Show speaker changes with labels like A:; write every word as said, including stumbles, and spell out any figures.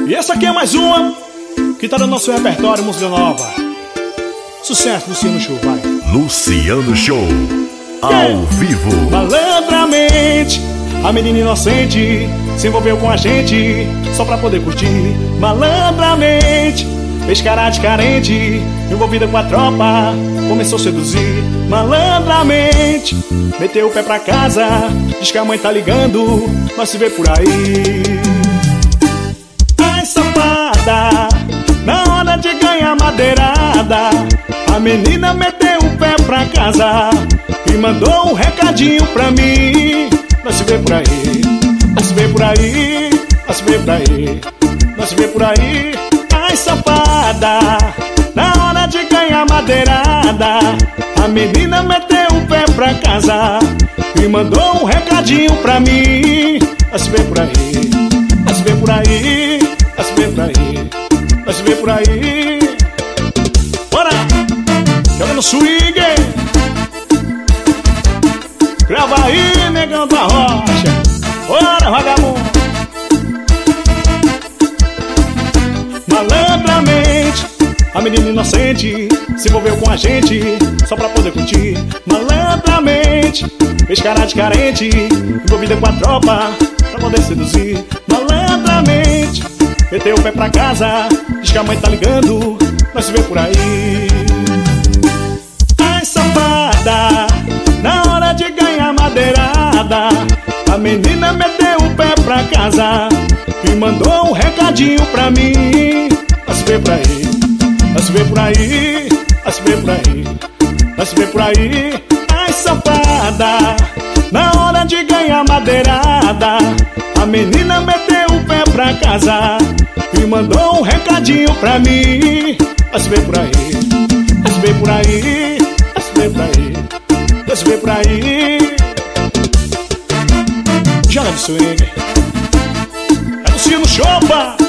A: E essa aqui é mais uma que tá no nosso repertório Música Nova. Sucesso, Luciano Show, vai.
B: Luciano Show, ao vivo.
A: Malandramente, a menina inocente se envolveu com a gente só pra poder curtir. Malandramente, fez cara de carente, envolvida com a tropa, começou a seduzir. Malandramente, meteu o pé pra casa, diz que a mãe tá ligando, mas se vê por aí. Ai, safada, na hora de ganhar madeirada, a menina meteu o pé pra casa e mandou um recadinho pra mim. Nós se vê por aí, nós se vê por aí, nós se vê por aí, nós se vê por aí. Ai, safada, na hora de ganhar madeirada, a menina meteu o pé pra casa e mandou um recadinho pra mim. Nós se vê por aí, nós se vê por aí, nós se vê por aí, nós se vê por aí. Bora! Joga no swing! Grava aí, negão da rocha! Bora, vagabundo! Malandramente, a menina inocente se envolveu com a gente só pra poder curtir. Malandramente, fez cara de carente, envolvida com a tropa pra poder seduzir. Malandramente, meteu o pé pra casa, diz que a mãe tá ligando, nós se vê por aí. Ai, safada, na hora de ganhar madeirada, a menina meteu o pé pra casa e mandou um recadinho pra mim. Nós se vê por aí, nós se vê por aí, nós se vê por aí, nós se vê por aí. Ai, safada, na hora de ganhar madeirada, a menina meteu o pé pra casa e mandou um recadinho pra mim. Nós se vê por aí, nós se vê por aí, nós se vê por aí, nós se vê por aí. Joga no swing, é Luciano Show, pá.